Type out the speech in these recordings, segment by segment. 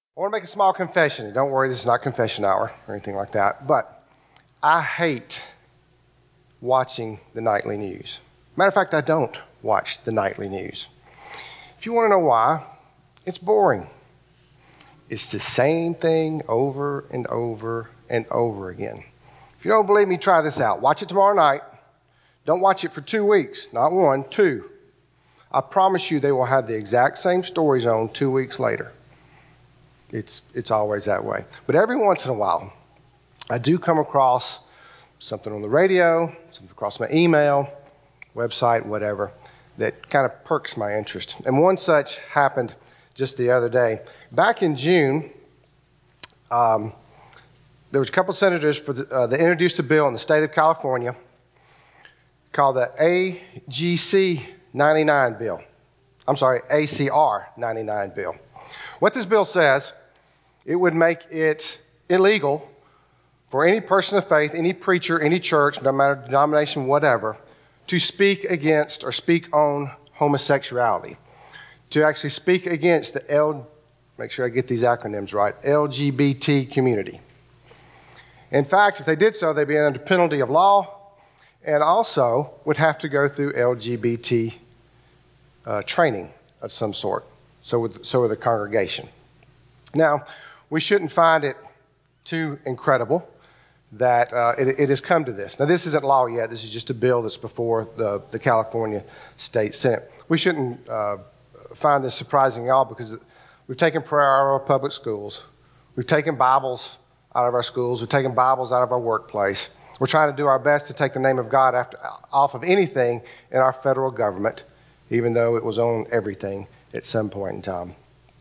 I want to make a small confession. Don't worry, this is not confession hour or anything like that. But I hate watching the nightly news. Matter of fact, I don't watch the nightly news. If you want to know why, it's boring. It's the same thing over and over and over again. If you don't believe me, try this out. Watch it tomorrow night. Don't watch it for 2 weeks. Not one, 2. I promise you they will have the exact same stories on 2 weeks later. It's always that way. But every once in a while, I do come across something on the radio, something across my email, website, whatever, that kind of perks my interest. And one such happened just the other day. Back in June, there was a couple of senators that introduced a bill in the state of California called the AGC 99 bill. I'm sorry, ACR 99 bill. What this bill says, it would make it illegal for any person of faith, any preacher, any church, no matter denomination, whatever, to speak against or speak on homosexuality, to actually speak against the make sure I get these acronyms right, LGBT community. In fact, if they did so, they'd be under penalty of law and also would have to go through LGBT training of some sort. So would the congregation. Now, we shouldn't find it too incredible that it has come to this. Now, this isn't law yet. This is just a bill that's before the California State Senate. We shouldn't find this surprising at all because we've taken prayer out of our public schools. We've taken Bibles out of our schools. We've taken Bibles out of our workplace. We're trying to do our best to take the name of God off of anything in our federal government, even though it was on everything at some point in time.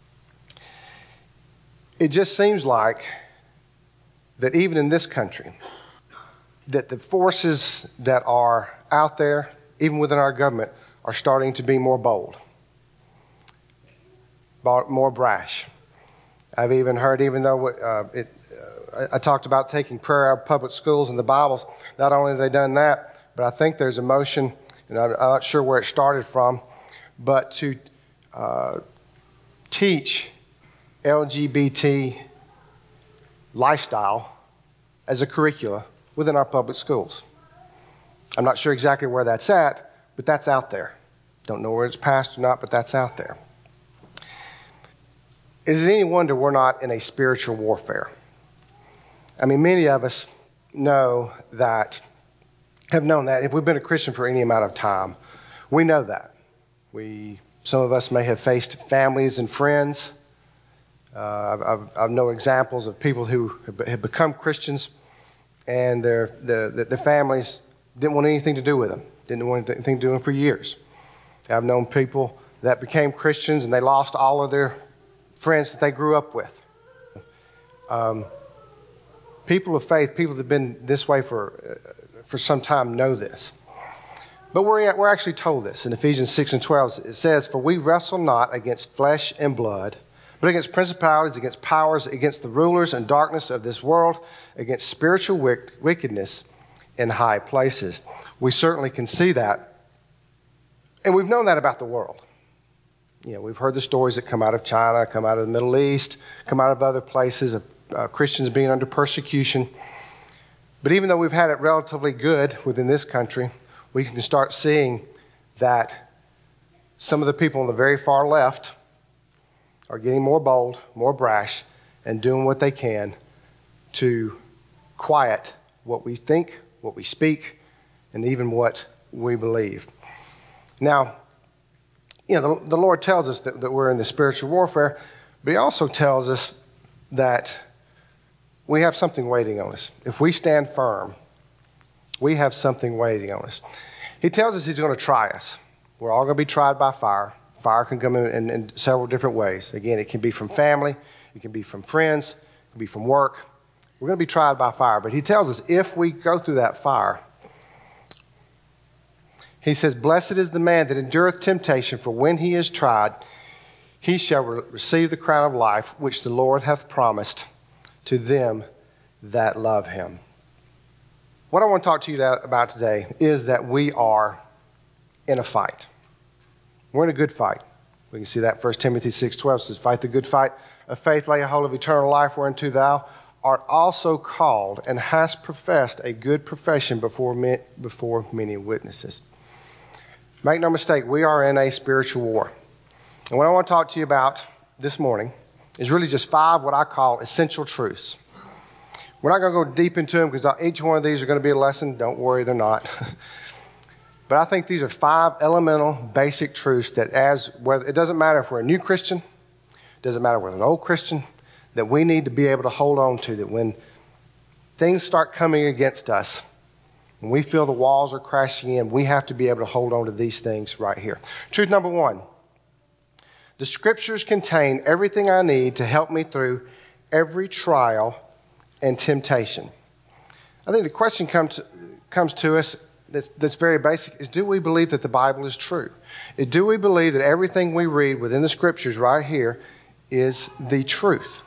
It just seems like that even in this country, that the forces that are out there, even within our government, are starting to be more bold, more brash. I've even heard, even though I talked about taking prayer out of public schools and the Bibles, not only have they done that, but I think there's a motion, and I'm not sure where it started from, but to teach LGBT lifestyle as a curricula within our public schools. I'm not sure exactly where that's at, but that's out there. Don't know where it's passed or not, but that's out there. Is it any wonder we're not in a spiritual warfare? I mean, many of us have known that. If we've been a Christian for any amount of time, we know that. Some of us may have faced families and friends. I've known examples of people who have become Christians and their families didn't want anything to do with them, didn't want anything to do with them for years. I've known people that became Christians and they lost all of their friends that they grew up with. People of faith, people that have been this way for some time know this. But we're actually told this in Ephesians 6 and 12. It says, "For we wrestle not against flesh and blood, but against principalities, against powers, against the rulers and darkness of this world, against spiritual wickedness in high places." We certainly can see that. And we've known that about the world. You know, we've heard the stories that come out of China, come out of the Middle East, come out of other places of Christians being under persecution. But even though we've had it relatively good within this country, we can start seeing that some of the people on the very far left are getting more bold, more brash, and doing what they can to quiet what we think, what we speak, and even what we believe. Now, you know, the Lord tells us that we're in the spiritual warfare, but He also tells us that we have something waiting on us. If we stand firm, we have something waiting on us. He tells us He's going to try us. We're all going to be tried by fire. Fire can come in several different ways. Again, it can be from family, it can be from friends, it can be from work. We're going to be tried by fire. But He tells us if we go through that fire, He says, "Blessed is the man that endureth temptation, for when he is tried, he shall receive the crown of life, which the Lord hath promised to them that love Him." What I want to talk to you about today is that we are in a fight. We're in a good fight. We can see that 1 Timothy 6:12 says, fight the good fight of faith, lay hold of eternal life, whereunto thou art also called, and hast professed a good profession before many witnesses. Make no mistake, we are in a spiritual war. And what I want to talk to you about this morning is really just 5 what I call essential truths. We're not going to go deep into them because each one of these are going to be a lesson. Don't worry, they're not. But I think these are 5 elemental, basic truths that it doesn't matter if we're a new Christian, it doesn't matter if we're an old Christian, that we need to be able to hold on to, that when things start coming against us, when we feel the walls are crashing in, we have to be able to hold on to these things right here. Truth number 1, the Scriptures contain everything I need to help me through every trial and temptation. I think the question comes to us that's very basic is, do we believe that the Bible is true? Do we believe that everything we read within the Scriptures right here is the truth?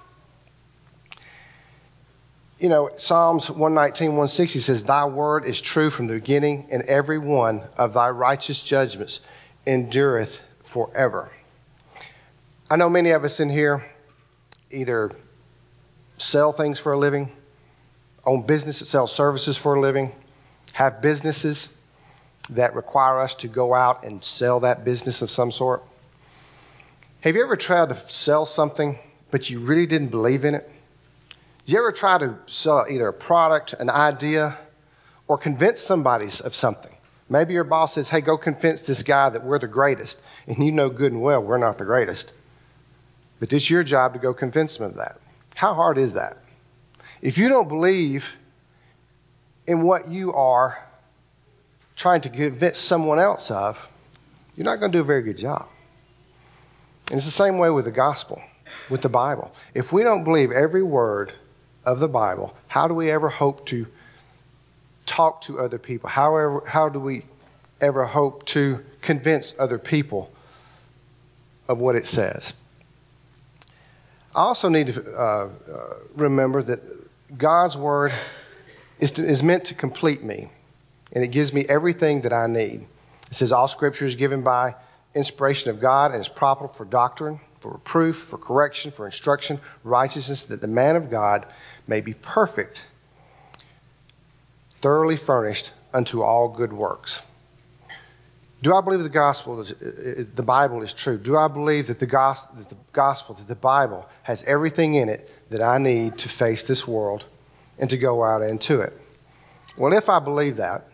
You know, Psalms 119, 160 says, thy word is true from the beginning, and every one of thy righteous judgments endureth forever. I know many of us in here either sell things for a living, own businesses, sell services for a living, have businesses that require us to go out and sell that business of some sort. Have you ever tried to sell something, but you really didn't believe in it? Did you ever try to sell either a product, an idea, or convince somebody of something? Maybe your boss says, hey, go convince this guy that we're the greatest. And you know good and well we're not the greatest. But it's your job to go convince them of that. How hard is that? If you don't believe in what you are trying to convince someone else of, you're not going to do a very good job. And it's the same way with the gospel, with the Bible. If we don't believe every word of the Bible, how do we ever hope to talk to other people? How do we ever hope to convince other people of what it says? I also need to remember that God's word is meant to complete me, and it gives me everything that I need. It says all Scripture is given by inspiration of God and is proper for doctrine, for reproof, for correction, for instruction, righteousness, that the man of God may be perfect, thoroughly furnished unto all good works. Do I believe the Bible is true? Do I believe that the gospel, that the Bible has everything in it that I need to face this world and to go out into it? Well, if I believe that,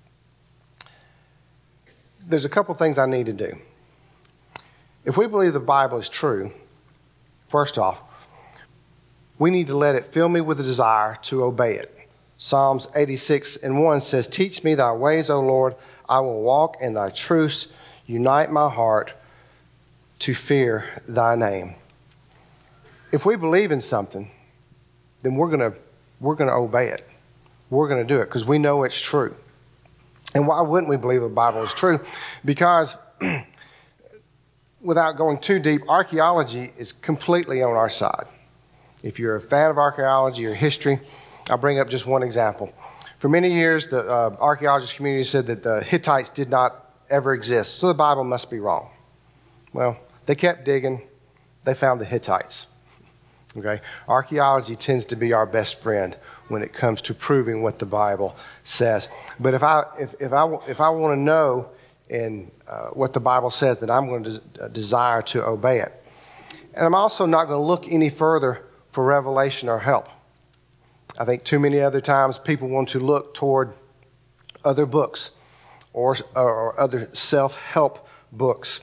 there's a couple things I need to do. If we believe the Bible is true, first off, we need to let it fill me with a desire to obey it. Psalms 86:1 says, teach me thy ways, O Lord, I will walk in thy truths. Unite my heart to fear thy name. If we believe in something, then we're going to obey it. We're going to do it because we know it's true. And why wouldn't we believe the Bible is true? Because without going too deep, archaeology is completely on our side. If you're a fan of archaeology or history, I'll bring up just one example. For many years, the archaeologist community said that the Hittites did not ever exist, so the Bible must be wrong. Well, they kept digging. They found the Hittites. Okay? Archaeology tends to be our best friend when it comes to proving what the Bible says. But if I want to know what the Bible says, then I'm going to desire to obey it. And I'm also not going to look any further for revelation or help. I think too many other times people want to look toward other books or other self-help books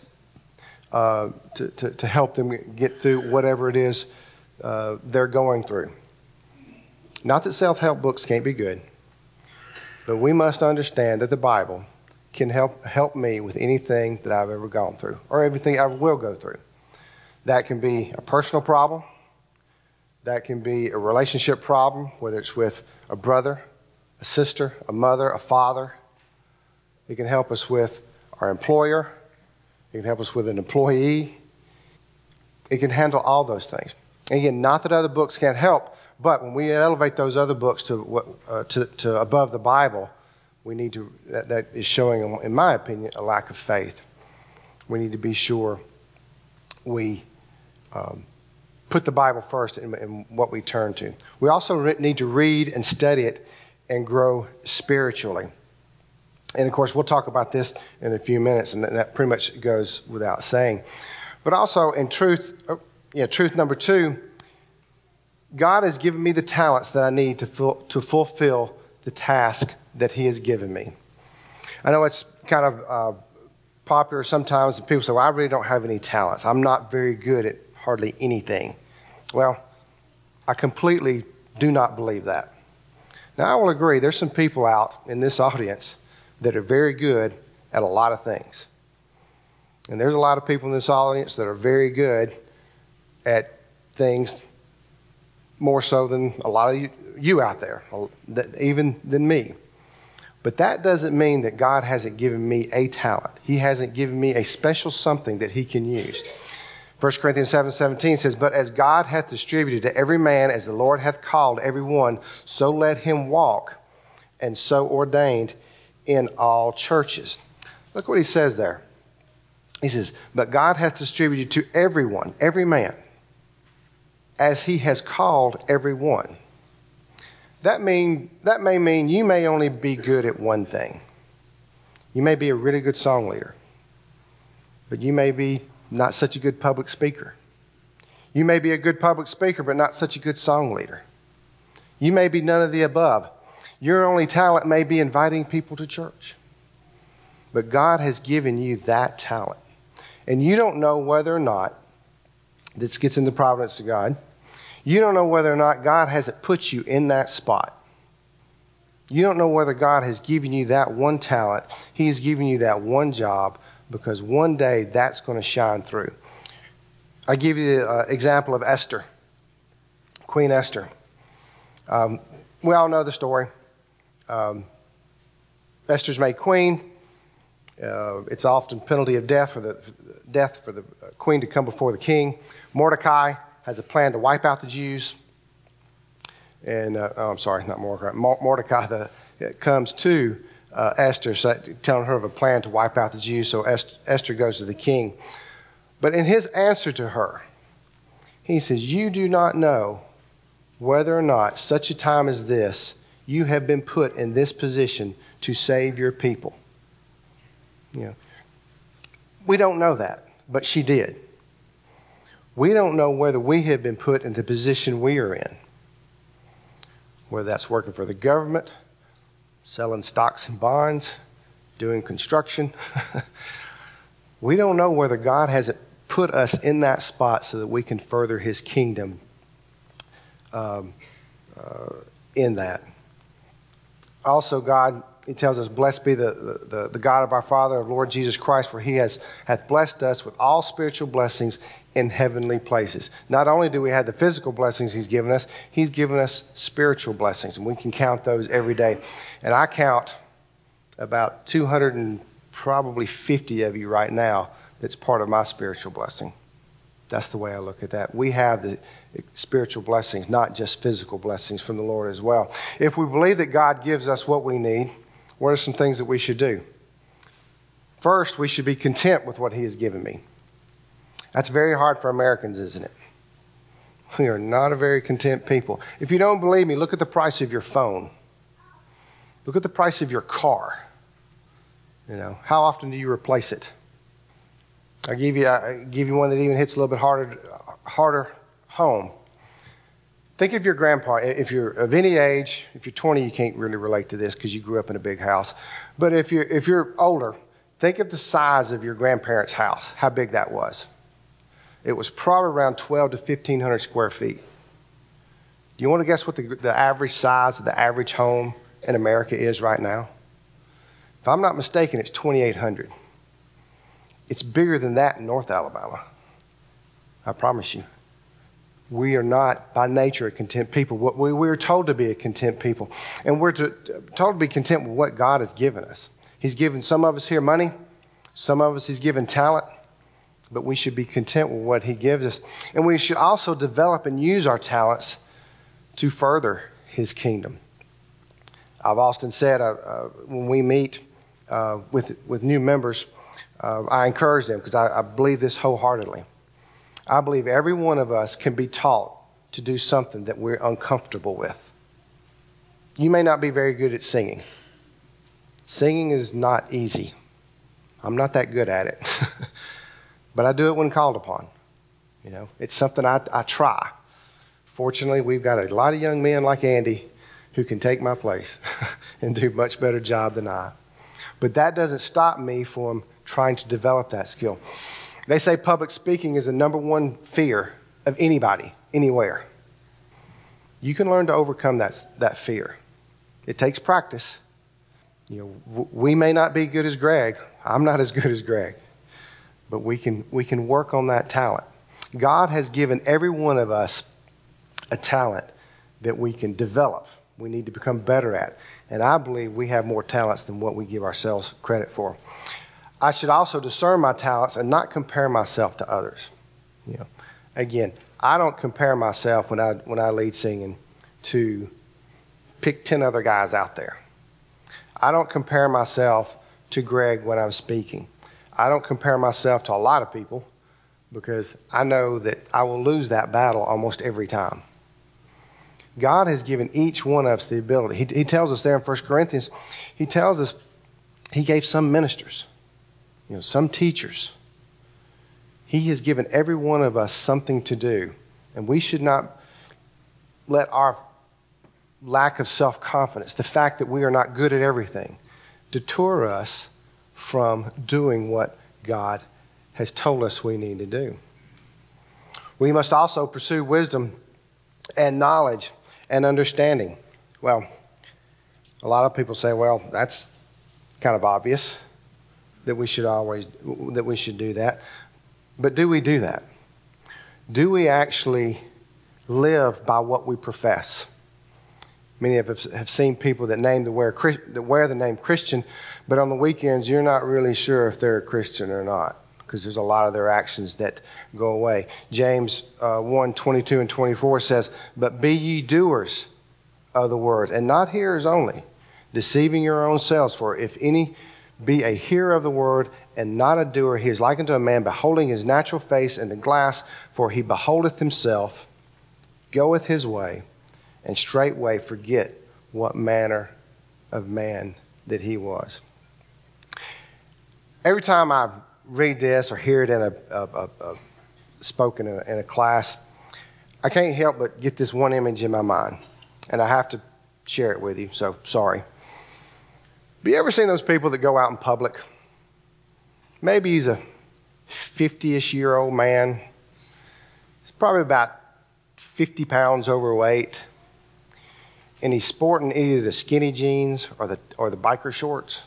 to help them get through whatever it is they're going through. Not that self-help books can't be good, but we must understand that the Bible can help me with anything that I've ever gone through or everything I will go through. That can be a personal problem. That can be a relationship problem, whether it's with a brother, a sister, a mother, a father. It can help us with our employer. It can help us with an employee. It can handle all those things. And again, not that other books can't help, but when we elevate those other books to above the Bible, we need to. That is showing, in my opinion, a lack of faith. We need to be sure we put the Bible first in what we turn to. We also need to read and study it and grow spiritually. And of course, we'll talk about this in a few minutes, and that pretty much goes without saying. But also in truth number 2, God has given me the talents that I need to fulfill the task that he has given me. I know it's kind of popular sometimes, and people say, well, I really don't have any talents. I'm not very good at hardly anything. Well, I completely do not believe that. Now, I will agree, there's some people out in this audience that are very good at a lot of things. And there's a lot of people in this audience that are very good at things more so than a lot of you out there, even than me. But that doesn't mean that God hasn't given me a talent. He hasn't given me a special something that he can use. 1 Corinthians 7:17 says, but as God hath distributed to every man as the Lord hath called every one, so let him walk, and so ordained in all churches. Look what he says there. He says, but God hath distributed to everyone, every man, as he has called every one. That may mean you may only be good at one thing. You may be a really good song leader, but you may be not such a good public speaker. You may be a good public speaker, but not such a good song leader. You may be none of the above. Your only talent may be inviting people to church. But God has given you that talent. And you don't know whether or not, this gets into the providence of God, you don't know whether or not God hasn't put you in that spot. You don't know whether God has given you that one talent. He's given you that one job, because one day that's going to shine through. I give you an example of Esther, Queen Esther. We all know the story. Esther's made queen. It's often penalty of death for the queen to come before the king. Mordecai has a plan to wipe out the Jews. And, Mordecai comes to Esther, telling her of a plan to wipe out the Jews. So Esther goes to the king. But in his answer to her, he says, you do not know whether or not such a time as this, you have been put in this position to save your people. You know, we don't know that, but she did. We don't know whether we have been put in the position we are in, whether that's working for the government, selling stocks and bonds, doing construction. We don't know whether God hasn't put us in that spot so that we can further his kingdom in that. Also, God, he tells us, blessed be the God of our Father, of Lord Jesus Christ, for he hath blessed us with all spiritual blessings in heavenly places. Not only do we have the physical blessings he's given us spiritual blessings, and we can count those every day. And I count about 250 of you right now that's part of my spiritual blessing. That's the way I look at that. We have the spiritual blessings, not just physical blessings from the Lord as well. If we believe that God gives us what we need, what are some things that we should do? First, we should be content with what he has given me. That's very hard for Americans, isn't it? We are not a very content people. If you don't believe me, look at the price of your phone. Look at the price of your car. You know, how often do you replace it? I give you one that even hits a little bit harder home. Think of your grandpa. If you're of any age, if you're 20, you can't really relate to this because you grew up in a big house. But if you're older, think of the size of your grandparents' house, how big that was. It was probably around 1,200 to 1,500 square feet. Do you want to guess what the average size of the average home in America is right now? If I'm not mistaken, it's 2,800. It's bigger than that in North Alabama. I promise you. We are not, by nature, a content people. We're told to be a content people. And we're told to be content with what God has given us. He's given some of us here money. Some of us he's given talent. But we should be content with what he gives us. And we should also develop and use our talents to further his kingdom. I've often said when we meet with new members, I encourage them because I believe this wholeheartedly. I believe every one of us can be taught to do something that we're uncomfortable with. You may not be very good at singing. Singing is not easy. I'm not that good at it. But I do it when called upon. It's something I try. Fortunately, we've got a lot of young men like Andy who can take my place and do a much better job than I. But that doesn't stop me from trying to develop that skill. They say public speaking is the number one fear of anybody, anywhere. You can learn to overcome that fear. It takes practice. We may not be good as Greg. I'm not as good as Greg. But we can work on that talent. God has given every one of us a talent that we can develop. We need to become better at. And I believe we have more talents than what we give ourselves credit for. I should also discern my talents and not compare myself to others. Again, I don't compare myself when I lead singing to pick 10 other guys out there. I don't compare myself to Greg when I'm speaking. I don't compare myself to a lot of people because I know that I will lose that battle almost every time. God has given each one of us the ability. He tells us there in 1 Corinthians, he tells us he gave some ministers, some teachers. He has given every one of us something to do. And we should not let our lack of self-confidence, the fact that we are not good at everything, deter us from doing what God has told us we need to do. We must also pursue wisdom and knowledge and understanding. Well, a lot of people say, well, that's kind of obvious that we should do that. But do we do that? Do we actually live by what we profess? Many of us have seen people that wear the name Christian, but on the weekends you're not really sure if they're a Christian or not, because there's a lot of their actions that go away. James 1:22 and 24 says, "But be ye doers of the word, and not hearers only, deceiving your own selves. For if any be a hearer of the word, and not a doer, he is like unto a man beholding his natural face in the glass. For he beholdeth himself, goeth his way, and straightway forget what manner of man that he was." Every time I read this or hear it in spoken in a class, I can't help but get this one image in my mind, and I have to share it with you, so sorry. Have you ever seen those people that go out in public? Maybe he's a 50-ish-year-old man. He's probably about 50 pounds overweight, and he's sporting either the skinny jeans or the biker shorts.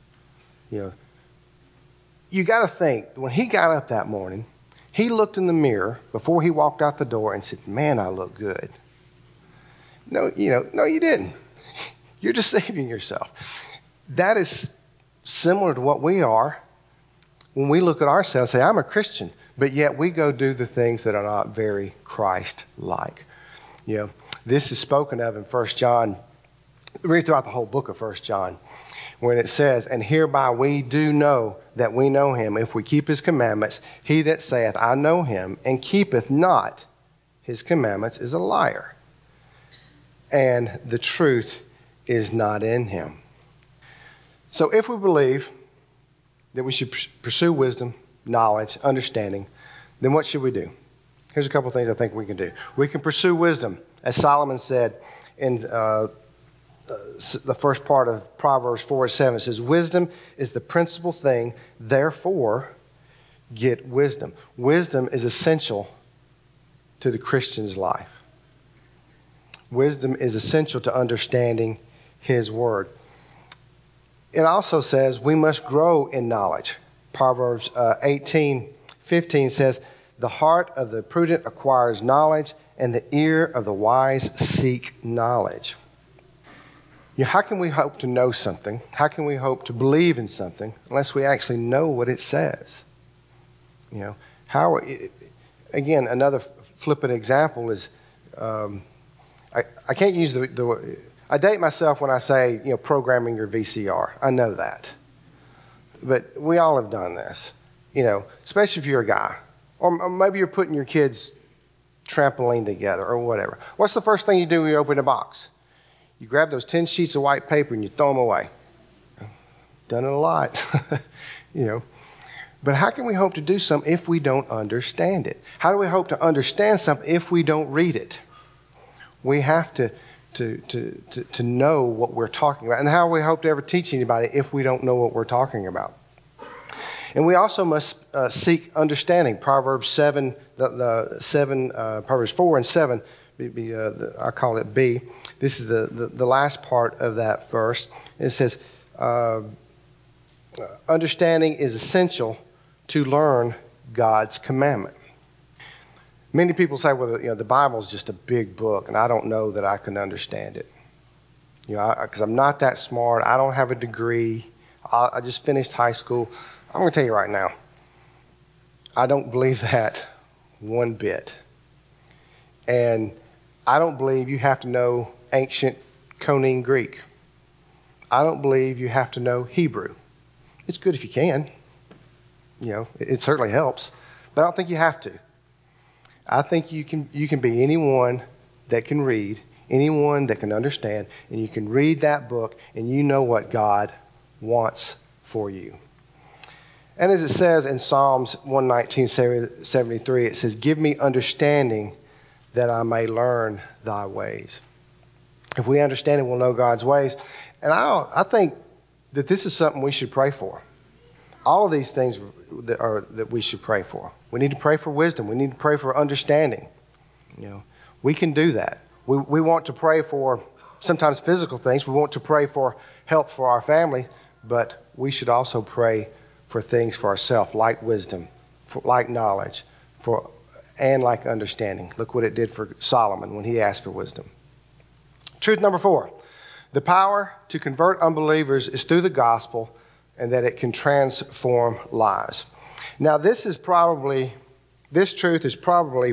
You got to think, when he got up that morning, he looked in the mirror before he walked out the door and said, "Man, I look good." No, you didn't. You're deceiving yourself. That is similar to what we are when we look at ourselves and say, "I'm a Christian," but yet we go do the things that are not very Christ-like. This is spoken of in 1 John, read throughout the whole book of 1 John, when it says, "And hereby we do know that we know him, if we keep his commandments. He that saith, I know him, and keepeth not his commandments is a liar, and the truth is not in him." So if we believe that we should pursue wisdom, knowledge, understanding, then what should we do? Here's a couple of things I think we can do. We can pursue wisdom, as Solomon said in the first part of Proverbs 4:7. It says, "Wisdom is the principal thing, therefore get wisdom." Wisdom is essential to the Christian's life. Wisdom is essential to understanding his word. It also says we must grow in knowledge. Proverbs 18:15 says, "The heart of the prudent acquires knowledge, and the ear of the wise seek knowledge." How can we hope to know something? How can we hope to believe in something unless we actually know what it says? Again, another flippant example is, I can't use I date myself when I say, programming your VCR. I know that. But we all have done this, especially if you're a guy. Or maybe you're putting your kids' trampoline together or whatever. What's the first thing you do when you open a box? You grab those 10 sheets of white paper and you throw them away. Done it a lot, you know. But how can we hope to do something if we don't understand it? How do we hope to understand something if we don't read it? We have to know what we're talking about. And how do we hope to ever teach anybody if we don't know what we're talking about? And we also must seek understanding. Proverbs 7, Proverbs 4 and 7, I call it B. This is the last part of that verse. It says, understanding is essential to learn God's commandment. Many people say, well, the Bible is just a big book, and I don't know that I can understand it. Because I'm not that smart. I don't have a degree. I just finished high school. I'm going to tell you right now, I don't believe that one bit. And I don't believe you have to know ancient Koine Greek. I don't believe you have to know Hebrew. It's good if you can. It certainly helps. But I don't think you have to. I think you can be anyone that can read, anyone that can understand, and you can read that book and you know what God wants for you. And as it says in Psalms 119:73, it says, give me understanding that I may learn thy ways. If we understand it, we'll know God's ways. And I think that this is something we should pray for. All of these things that we should pray for. We need to pray for wisdom. We need to pray for understanding. We can do that. We want to pray for sometimes physical things. We want to pray for help for our family, but we should also pray for things for ourselves, like wisdom, like knowledge, and like understanding. Look what it did for Solomon when he asked for wisdom. Truth number 4, the power to convert unbelievers is through the gospel, and that it can transform lives. Now, this truth is probably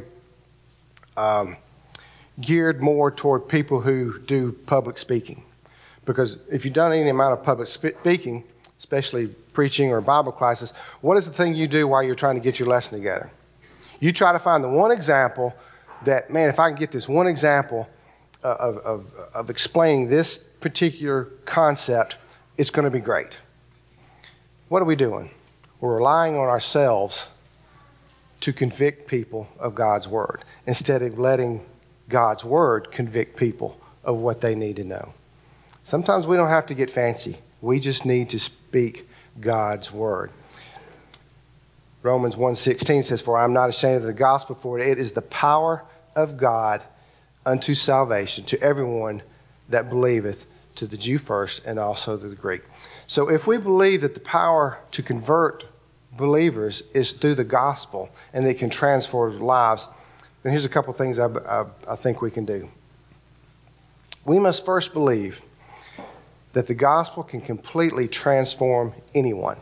geared more toward people who do public speaking. Because if you've done any amount of public speaking, especially preaching or Bible classes, what is the thing you do while you're trying to get your lesson together? You try to find the one example that, man, if I can get this one example of explaining this particular concept, it's going to be great. What are we doing? We're relying on ourselves to convict people of God's word instead of letting God's word convict people of what they need to know. Sometimes we don't have to get fancy. We just need to speak God's word. Romans 1:16 says, for I am not ashamed of the gospel, for it is the power of God unto salvation to everyone that believeth, to the Jew first and also to the Greek. So if we believe that the power to convert believers is through the gospel and they can transform lives, then here's a couple things I think we can do. We must first believe that the gospel can completely transform anyone.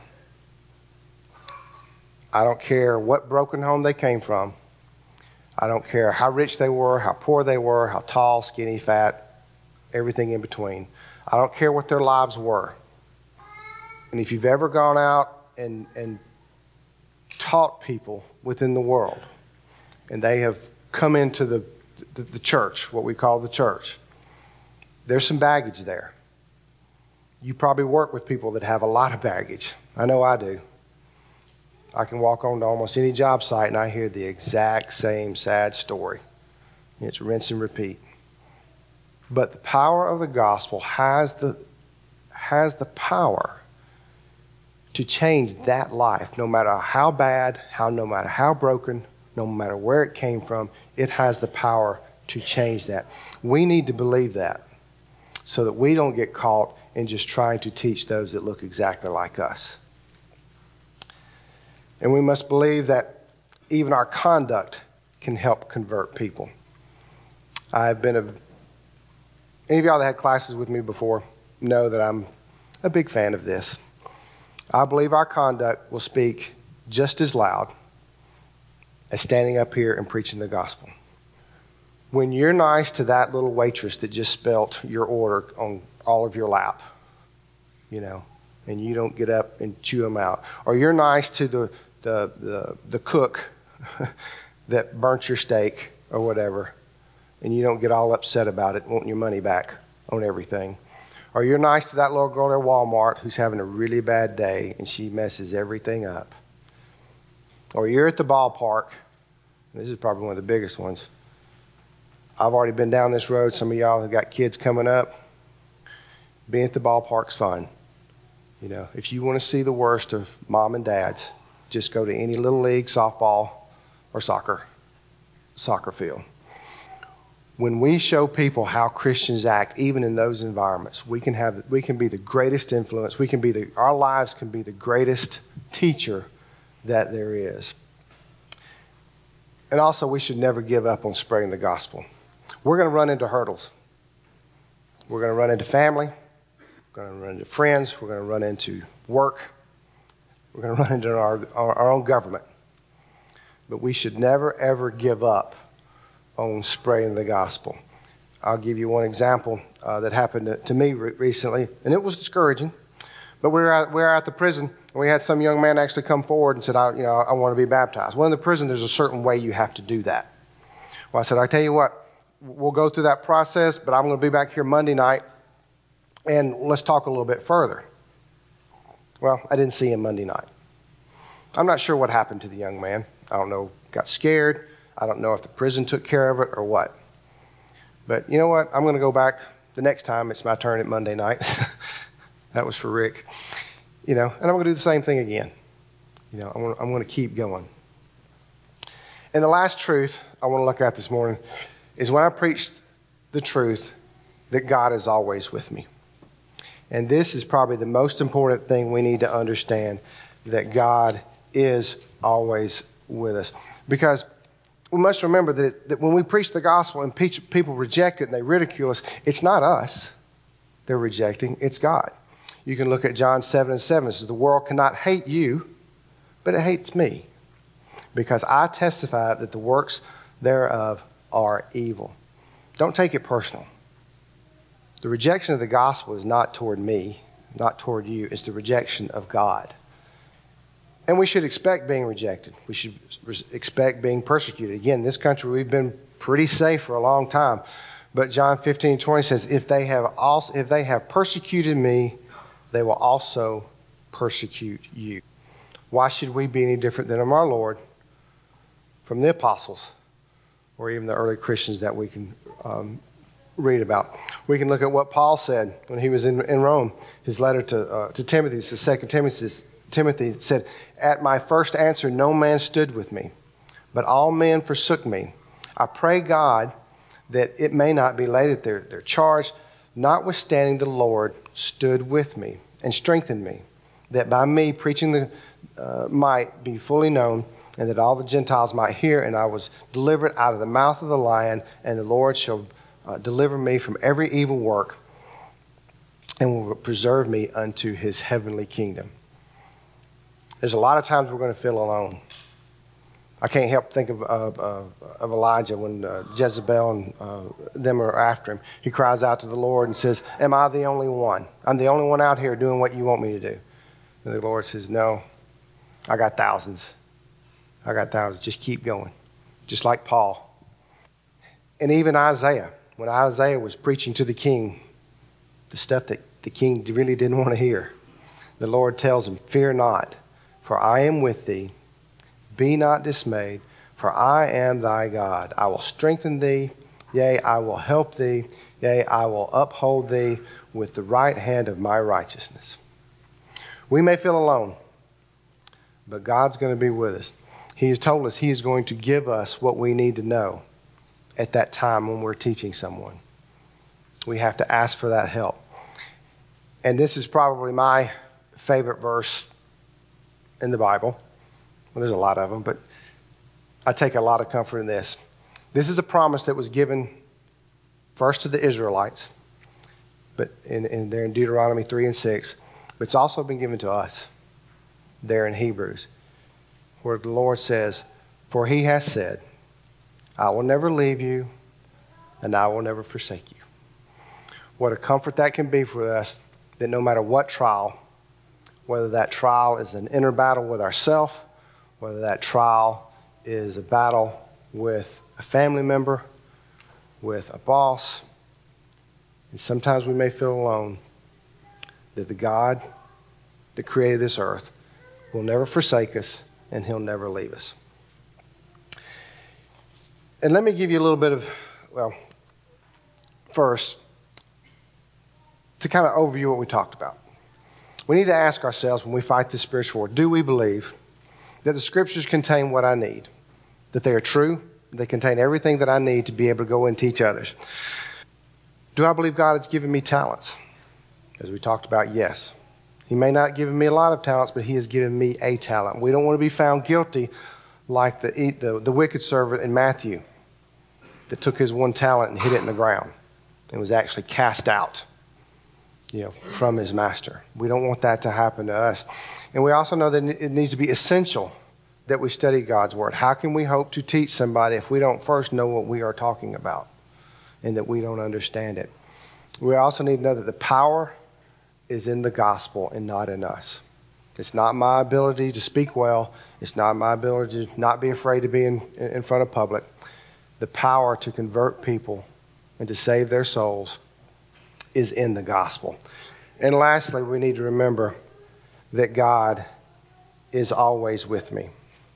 I don't care what broken home they came from. I don't care how rich they were, how poor they were, how tall, skinny, fat, everything in between. I don't care what their lives were. And if you've ever gone out and taught people within the world, and they have come into the church, what we call the church, there's some baggage there. You probably work with people that have a lot of baggage. I know I do. I can walk on to almost any job site and I hear the exact same sad story. It's rinse and repeat. But the power of the gospel has the power to change that life, no matter how bad, no matter how broken, no matter where it came from, it has the power to change that. We need to believe that so that we don't get caught in just trying to teach those that look exactly like us. And we must believe that even our conduct can help convert people. Any of y'all that had classes with me before know that I'm a big fan of this. I believe our conduct will speak just as loud as standing up here and preaching the gospel. When you're nice to that little waitress that just spelt your order on all of your lap, and you don't get up and chew them out, or you're nice to the cook that burnt your steak or whatever, and you don't get all upset about it, wanting your money back on everything. Or you're nice to that little girl at Walmart who's having a really bad day and she messes everything up. Or you're at the ballpark. This is probably one of the biggest ones. I've already been down this road. Some of y'all have got kids coming up. Being at the ballpark's fun. You know, if you want to see the worst of mom and dads, just go to any little league, softball, or soccer field. When we show people how Christians act, even in those environments, we can be the greatest influence. Our lives can be the greatest teacher that there is. And also, we should never give up on spreading the gospel. We're going to run into hurdles. We're going to run into family. We're going to run into friends. We're going to run into work. We're going to run into our own government. But we should never, ever give up on spreading the gospel. I'll give you one example that happened to me recently, and it was discouraging. But we were at the prison, and we had some young man actually come forward and said, I want to be baptized. Well, in the prison, there's a certain way you have to do that. Well, I said, I tell you what, we'll go through that process, but I'm going to be back here Monday night, and let's talk a little bit further. Well, I didn't see him Monday night. I'm not sure what happened to the young man. I don't know, got scared. I don't know if the prison took care of it or what. But you know what? I'm going to go back the next time it's my turn at Monday night. That was for Rick. And I'm going to do the same thing again. I'm going to keep going. And the last truth I want to look at this morning is when I preached the truth that God is always with me. And this is probably the most important thing we need to understand, that God is always with us. Because we must remember that when we preach the gospel and people reject it and they ridicule us, it's not us they're rejecting, it's God. You can look at John 7:7. It says, the world cannot hate you, but it hates me, because I testify that the works thereof are evil. Don't take it personal. The rejection of the gospel is not toward me, not toward you. It's the rejection of God. And we should expect being rejected. We should expect being persecuted. Again, in this country, we've been pretty safe for a long time. But John 15:20 says, if they have persecuted me, they will also persecute you. Why should we be any different than our Lord from the apostles or even the early Christians that we can read about? We can look at what Paul said when he was in Rome. His letter to Timothy, it's the 2 Timothy said, at my first answer, no man stood with me, but all men forsook me. I pray God that it may not be laid at their charge. Notwithstanding, the Lord stood with me and strengthened me, that by me preaching the might be fully known, and that all the Gentiles might hear. And I was delivered out of the mouth of the lion, and the Lord shall deliver me from every evil work, and will preserve me unto his heavenly kingdom. There's a lot of times we're going to feel alone. I can't help think of Elijah when Jezebel and them are after him. He cries out to the Lord and says, am I the only one? I'm the only one out here doing what you want me to do. And the Lord says, no, I got thousands. I got thousands. Just keep going. Just like Paul. And even Isaiah, when Isaiah was preaching to the king, the stuff that the king really didn't want to hear, the Lord tells him, fear not, for I am with thee. Be not dismayed, for I am thy God. I will strengthen thee, yea, I will help thee, yea, I will uphold thee with the right hand of my righteousness. We may feel alone, but God's going to be with us. He has told us he is going to give us what we need to know at that time when we're teaching someone. We have to ask for that help. And this is probably my favorite verse in the Bible. Well, there's a lot of them, but I take a lot of comfort in this. This is a promise that was given first to the Israelites, but there in Deuteronomy 3 and 6, but it's also been given to us there in Hebrews, where the Lord says, for he has said, I will never leave you, and I will never forsake you. What a comfort that can be for us, that no matter what trial, whether that trial is an inner battle with ourselves, whether that trial is a battle with a family member, with a boss, and sometimes we may feel alone, that the God that created this earth will never forsake us and he'll never leave us. And let me give you a little bit of, first, to kind of overview what we talked about. We need to ask ourselves when we fight this spiritual war, do we believe that the scriptures contain what I need? That they are true? They contain everything that I need to be able to go and teach others? Do I believe God has given me talents? As we talked about, yes. He may not have given me a lot of talents, but he has given me a talent. We don't want to be found guilty like the wicked servant in Matthew that took his one talent and hid it in the ground and was actually cast out, from his master. We don't want that to happen to us. And we also know that it needs to be essential that we study God's word. How can we hope to teach somebody if we don't first know what we are talking about and that we don't understand it? We also need to know that the power is in the gospel and not in us. It's not my ability to speak well. It's not my ability to not be afraid to be in front of public. The power to convert people and to save their souls is in the gospel. And lastly, we need to remember that God is always with me.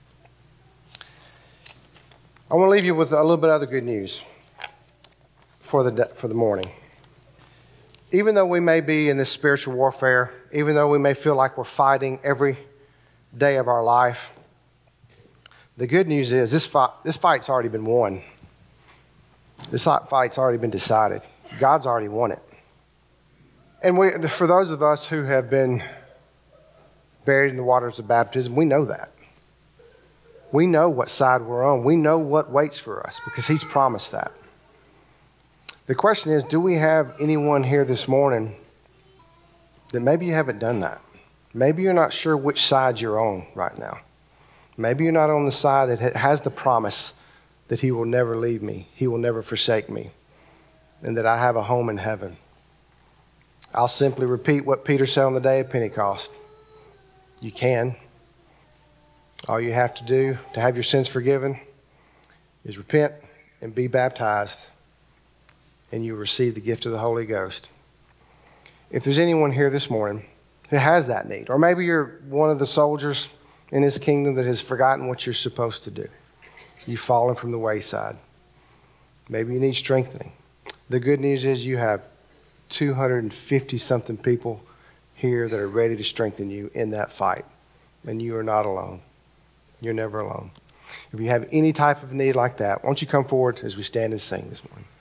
I want to leave you with a little bit of other good news for the morning. Even though we may be in this spiritual warfare, even though we may feel like we're fighting every day of our life, the good news is this fight's already been won. This fight's already been decided. God's already won it. And for those of us who have been buried in the waters of baptism, we know that. We know what side we're on. We know what waits for us because he's promised that. The question is, do we have anyone here this morning that maybe you haven't done that? Maybe you're not sure which side you're on right now. Maybe you're not on the side that has the promise that he will never leave me, he will never forsake me, and that I have a home in heaven. I'll simply repeat what Peter said on the day of Pentecost. You can. All you have to do to have your sins forgiven is repent and be baptized, and you receive the gift of the Holy Ghost. If there's anyone here this morning who has that need, or maybe you're one of the soldiers in his kingdom that has forgotten what you're supposed to do. You've fallen from the wayside. Maybe you need strengthening. The good news is you have 250-something people here that are ready to strengthen you in that fight. And you are not alone. You're never alone. If you have any type of need like that, why don't you come forward as we stand and sing this morning.